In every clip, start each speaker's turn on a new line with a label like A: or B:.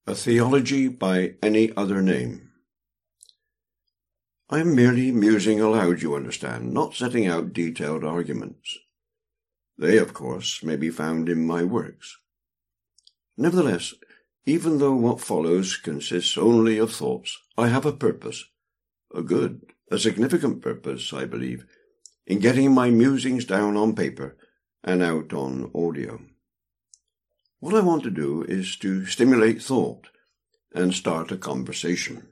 A: A theology by any other name. I am merely musing aloud, you understand, not setting out detailed arguments. They, of course, may be found in my works. Nevertheless, even though what follows consists only of thoughts, I have a purpose, a significant purpose, I believe, in getting my musings down on paper and out on audio. What I want to do is to stimulate thought and start a conversation.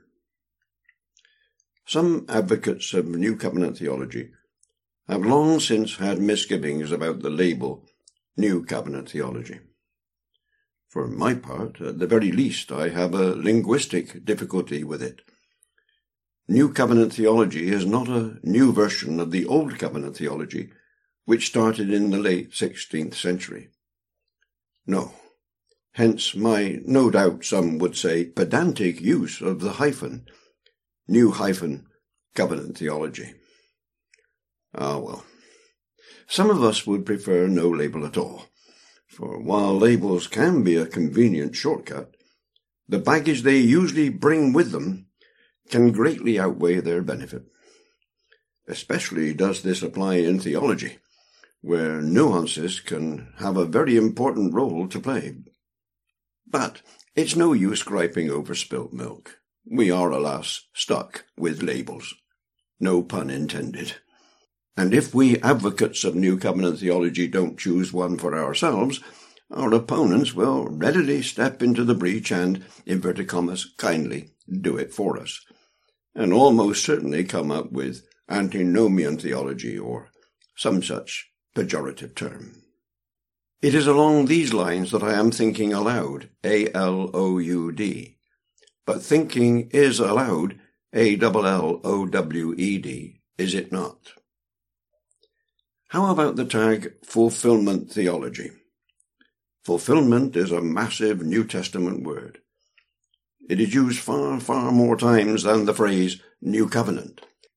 A: Some advocates of New Covenant theology have long since had misgivings about the label New Covenant theology. For my part, at the very least, I have a linguistic difficulty with it. New Covenant theology is not a new version of the Old Covenant theology, which started in the late 16th century. No. Hence my, no doubt some would say, pedantic use of the hyphen, New Covenant theology. Ah, well. Some of us would prefer no label at all, for while labels can be a convenient shortcut, the baggage they usually bring with them can greatly outweigh their benefit. Especially does this apply in theology, where nuances can have a very important role to play. But it's no use griping over spilt milk. We are, alas, stuck with labels. No pun intended. And if we advocates of New Covenant theology don't choose one for ourselves, our opponents will readily step into the breach and, inverted commas, kindly do it for us, and almost certainly come up with antinomian theology or some such pejorative term. It is along these lines that I am thinking aloud, A-L-O-U-D. But thinking is allowed, A-L-L-O-W-E-D, is it not? How about the tag fulfillment theology? Fulfillment is a massive New Testament word. It is used far, far more times than the phrase New Covenant.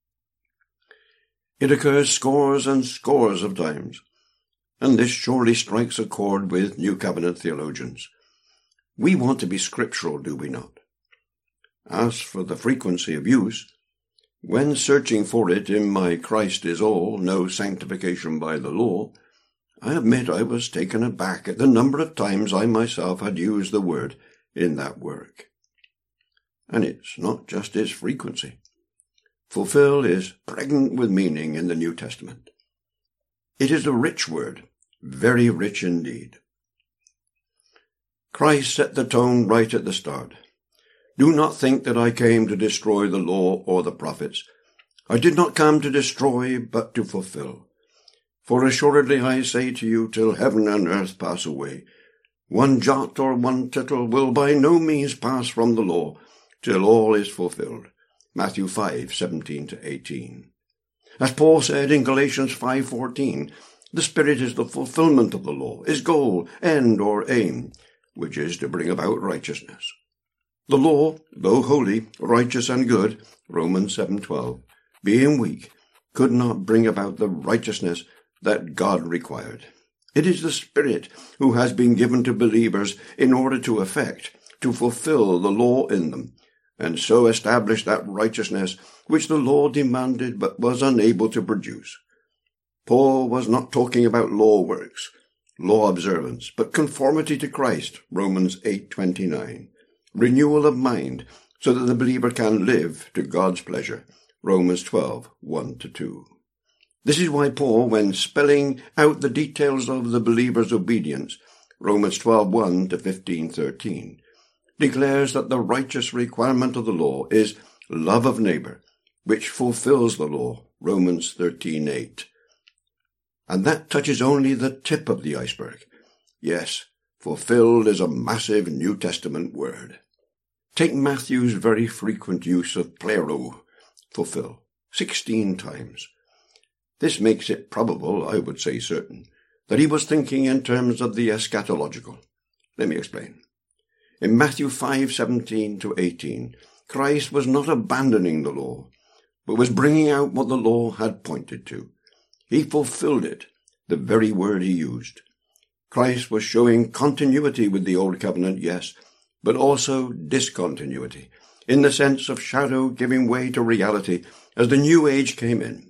A: It occurs scores and scores of times, and this surely strikes a chord with New Covenant theologians. We want to be scriptural, do we not? As for the frequency of use, when searching for it in my Christ is all, no sanctification by the law, I admit I was taken aback at the number of times I myself had used the word in that work. And it's not just its frequency. Fulfill is pregnant with meaning in the New Testament. It is a rich word, very rich indeed. Christ set the tone right at the start. Do not think that I came to destroy the law or the prophets. I did not come to destroy, but to fulfill. For assuredly I say to you, till heaven and earth pass away, one jot or one tittle will by no means pass from the law, till all is fulfilled. Matthew 5:17-18. As Paul said in Galatians 5:14, the Spirit is the fulfillment of the law, is goal, end, or aim, which is to bring about righteousness. The law, though holy, righteous, and good, Romans 7:12, being weak, could not bring about the righteousness that God required. It is the Spirit who has been given to believers in order to fulfill the law in them, and so establish that righteousness which the law demanded but was unable to produce. Paul was not talking about law works, law observance, but conformity to Christ, Romans 8:29, renewal of mind, so that the believer can live to God's pleasure, Romans 12:1-2. This is why Paul, when spelling out the details of the believer's obedience, Romans 12:1-15:13, declares that the righteous requirement of the law is love of neighbor, which fulfills the law, Romans 13:8. And that touches only the tip of the iceberg. Yes, fulfilled is a massive New Testament word. Take Matthew's very frequent use of plero, fulfill, 16 times. This makes it probable, I would say certain, that he was thinking in terms of the eschatological. Let me explain. In Matthew 5:17-18, Christ was not abandoning the law, but was bringing out what the law had pointed to. He fulfilled it, the very word he used. Christ was showing continuity with the Old Covenant, yes, but also discontinuity, in the sense of shadow giving way to reality as the new age came in.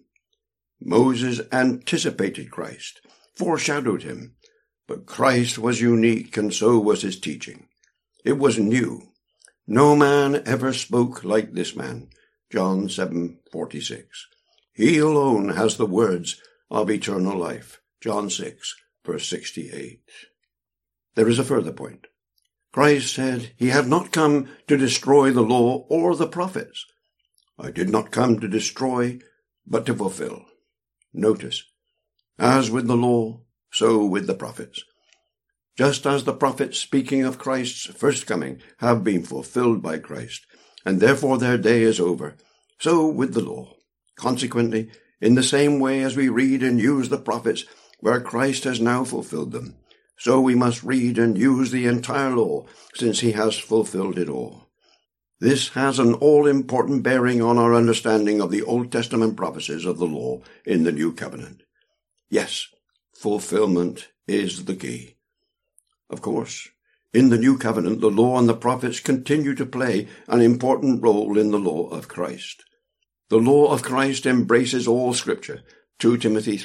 A: Moses anticipated Christ, foreshadowed him, but Christ was unique, and so was his teaching. It was new. No man ever spoke like this man. John 7:46. He alone has the words of eternal life. John 6, verse 68. There is a further point. Christ said he had not come to destroy the law or the prophets. I did not come to destroy, but to fulfill. Notice, as with the law, so with the prophets. Just as the prophets speaking of Christ's first coming have been fulfilled by Christ, and therefore their day is over, so with the law. Consequently, in the same way as we read and use the prophets where Christ has now fulfilled them, so we must read and use the entire law, since he has fulfilled it all. This has an all-important bearing on our understanding of the Old Testament prophecies of the law in the New Covenant. Yes, fulfillment is the key. Of course, in the New Covenant, the law and the prophets continue to play an important role in the law of Christ. The law of Christ embraces all Scripture, 2 Timothy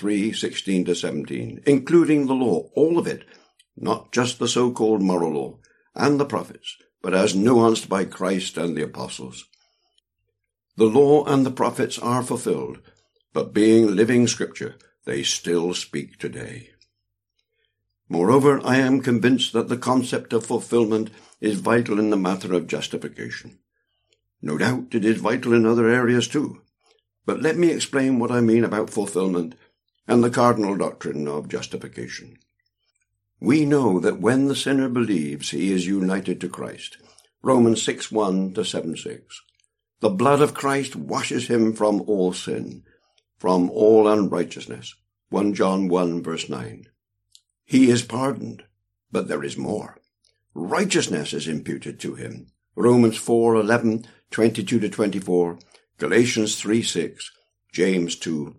A: 3:16-17, including the law, all of it, not just the so-called moral law, and the prophets, but as nuanced by Christ and the apostles. The law and the prophets are fulfilled, but being living Scripture, they still speak today. Moreover, I am convinced that the concept of fulfillment is vital in the matter of justification. No doubt it is vital in other areas too, but let me explain what I mean about fulfillment and the cardinal doctrine of justification. We know that when the sinner believes, he is united to Christ. Romans 6:1-7:6. The blood of Christ washes him from all sin, from all unrighteousness. 1 John 1:9. He is pardoned, but there is more. Righteousness is imputed to him. Romans 4:11-22-24, Galatians 3:6, James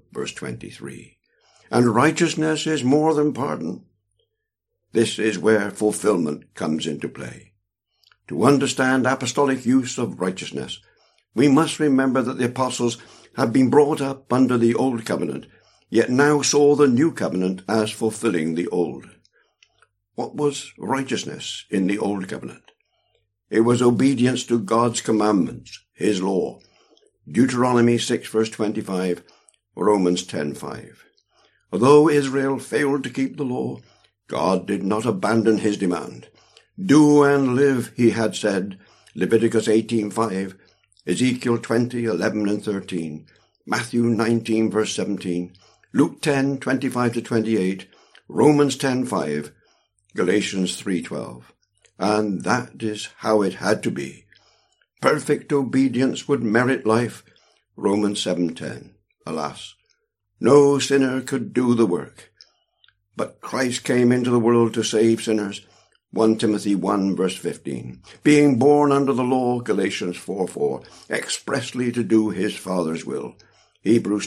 A: 2:23. And righteousness is more than pardon. This is where fulfillment comes into play. To understand apostolic use of righteousness, we must remember that the apostles have been brought up under the Old Covenant, yet now saw the New Covenant as fulfilling the Old. What was righteousness in the Old Covenant? It was obedience to God's commandments, his law. Deuteronomy 6:25, Romans 10:5. Although Israel failed to keep the law, God did not abandon his demand. Do and live, he had said, Leviticus 18:5, Ezekiel 20:11-13, Matthew 19:17, Luke 10:25-28, Romans 10:5, Galatians 3:12. And that is how it had to be. Perfect obedience would merit life, Romans 7:10. Alas, no sinner could do the work. But Christ came into the world to save sinners, 1 Timothy 1:15. Being born under the law, Galatians 4:4, expressly to do his Father's will, Hebrews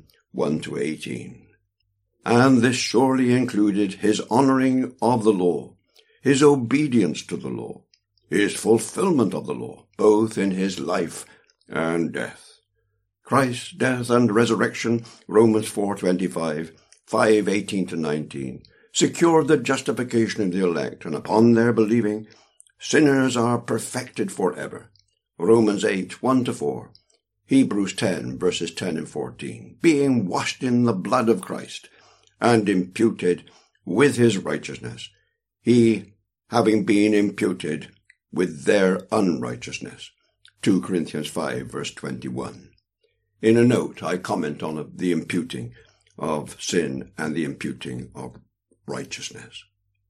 A: 10:1-18. And this surely included his honoring of the law, his obedience to the law, his fulfillment of the law, both in his life and death. Christ's death and resurrection, Romans 4:25, 5:18-19, secured the justification of the elect, and upon their believing, sinners are perfected forever. Romans 8:1-4, Hebrews 10:10-14, being washed in the blood of Christ, and imputed with his righteousness, he having been imputed with their unrighteousness. 2 Corinthians 5:21. In a note, I comment on the imputing of sin and the imputing of righteousness.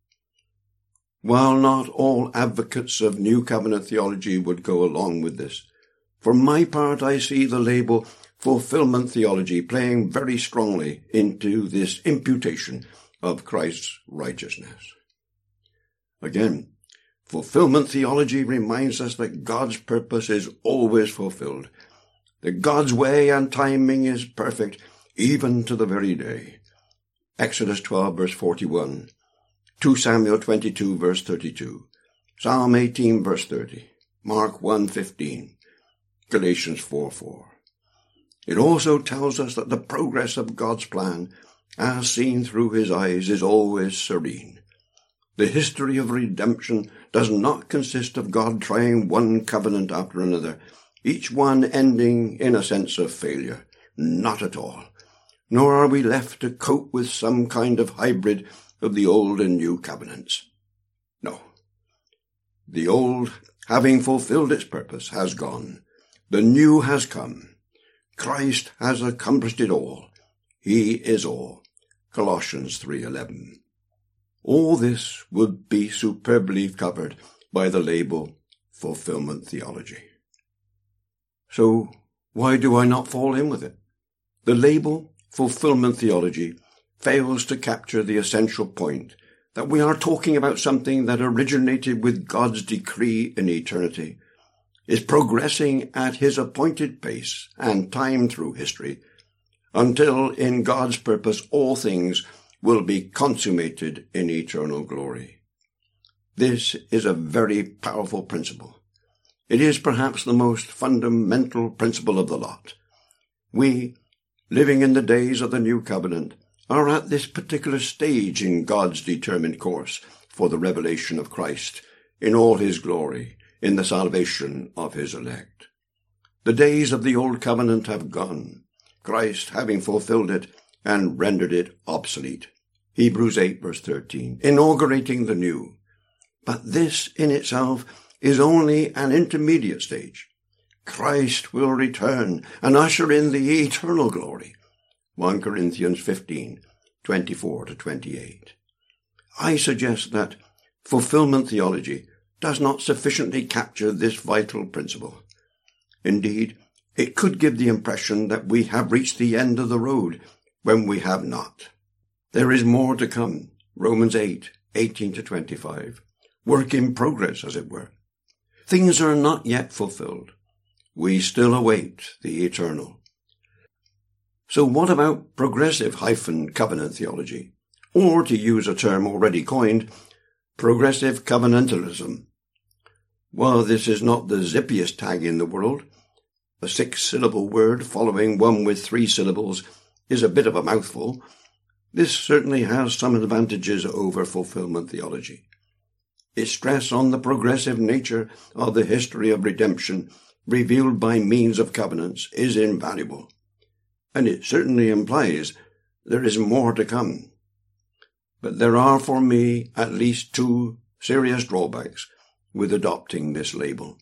A: While not all advocates of New Covenant theology would go along with this, for my part I see the label fulfillment theology playing very strongly into this imputation of Christ's righteousness. Again, fulfillment theology reminds us that God's purpose is always fulfilled, that God's way and timing is perfect, even to the very day. Exodus 12:41, 2 Samuel 22:32, Psalm 18 verse 30, Mark 1:15, Galatians 4:4. It also tells us that the progress of God's plan, as seen through his eyes, is always serene. The history of redemption does not consist of God trying one covenant after another, each one ending in a sense of failure. Not at all. Nor are we left to cope with some kind of hybrid of the old and new covenants. No. The old, having fulfilled its purpose, has gone. The new has come. Christ has accomplished it all. He is all. Colossians 3:11. All this would be superbly covered by the label fulfillment theology. So why do I not fall in with it? The label fulfillment theology fails to capture the essential point that we are talking about something that originated with God's decree in eternity, is progressing at his appointed pace and time through history, until in God's purpose all things will be consummated in eternal glory. This is a very powerful principle. It is perhaps the most fundamental principle of the lot. We, living in the days of the new covenant, are at this particular stage in God's determined course for the revelation of Christ in all his glory, in the salvation of his elect. The days of the old covenant have gone, Christ having fulfilled it and rendered it obsolete. Hebrews 8 verse 13, inaugurating the new. But this in itself is only an intermediate stage. Christ will return and usher in the eternal glory. 1 Corinthians 15, 24-28. I suggest that fulfillment theology does not sufficiently capture this vital principle. Indeed, it could give the impression that we have reached the end of the road when we have not. There is more to come. Romans 8, 18-25. Work in progress, as it were. Things are not yet fulfilled. We still await the eternal. So what about progressive covenant theology? Or, to use a term already coined, progressive covenantalism. While this is not the zippiest tag in the world, a 6-syllable word following one with 3 syllables is a bit of a mouthful. This certainly has some advantages over fulfillment theology. Its stress on the progressive nature of the history of redemption revealed by means of covenants is invaluable, and it certainly implies there is more to come. But there are for me at least 2 serious drawbacks with adopting this label.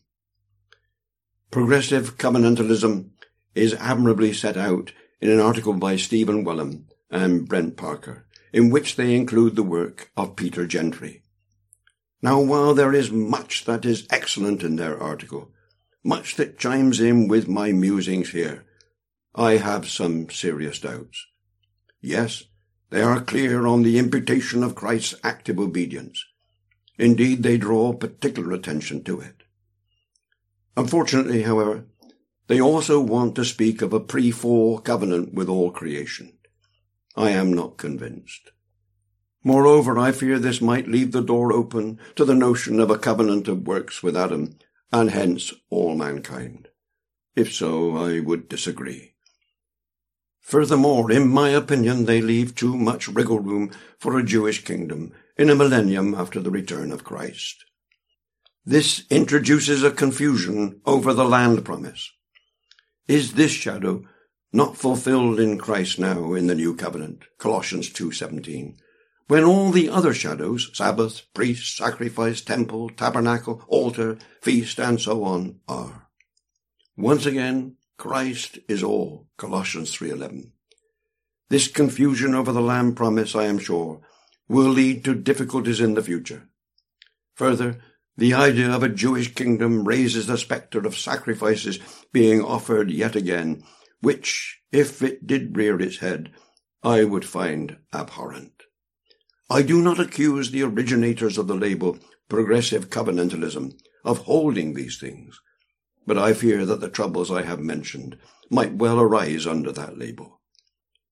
A: Progressive covenantalism is admirably set out in an article by Stephen Wellham and Brent Parker, in which they include the work of Peter Gentry. Now, while there is much that is excellent in their article, much that chimes in with my musings here, I have some serious doubts. Yes, they are clear on the imputation of Christ's active obedience. Indeed, they draw particular attention to it. Unfortunately, however, they also want to speak of a pre-fall covenant with all creation. I am not convinced. Moreover, I fear this might leave the door open to the notion of a covenant of works with Adam, and hence all mankind. If so, I would disagree. Furthermore, in my opinion, they leave too much wriggle room for a Jewish kingdom in a millennium after the return of Christ. This introduces a confusion over the land promise. Is this shadow not fulfilled in Christ now in the new covenant, Colossians 2:17, when all the other shadows, Sabbath, priest, sacrifice, temple, tabernacle, altar, feast, and so on, are? Once again, Christ is all, Colossians 3:11. This confusion over the land promise, I am sure, will lead to difficulties in the future. Further, the idea of a Jewish kingdom raises the spectre of sacrifices being offered yet again, which, if it did rear its head, I would find abhorrent. I do not accuse the originators of the label progressive covenantalism of holding these things, but I fear that the troubles I have mentioned might well arise under that label.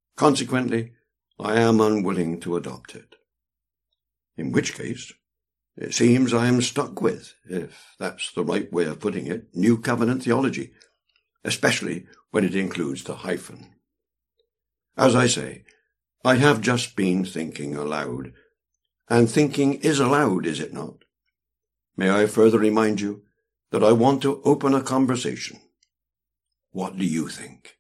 A: Consequently, I am unwilling to adopt it. In which case, It seems I am stuck with, if that's the right way of putting it, New Covenant theology, especially when it includes the hyphen. As I say, I have just been thinking aloud, and thinking is allowed, is it not? May I further remind you that I want to open a conversation. What do you think?